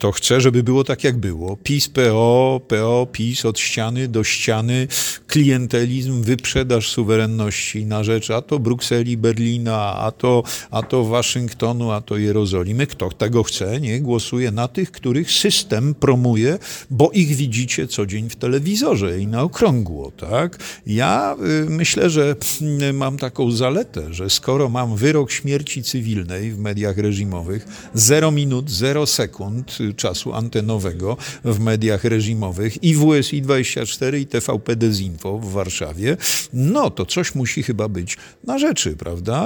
to chce, żeby było tak, jak było. PiS, PO, PO, PiS od ściany do ściany, klientelizm, wyprzedaż suwerenności na rzecz a to Brukseli, Berlina, a to Waszyngtonu, a to Jerozolimy. Kto tego chce, nie głosuje na tych, których system promuje, bo ich widzicie co dzień w telewizorze i na okrągło, tak? Ja myślę, że mam taką zaletę, że skoro mam wyrok śmierci cywilnej w mediach reżimowych, 0 minut, 0 sekund czasu antenowego w mediach reżimowych i WSI24 i TVP Dezinfo w Warszawie, no to coś musi chyba być na rzeczy, prawda?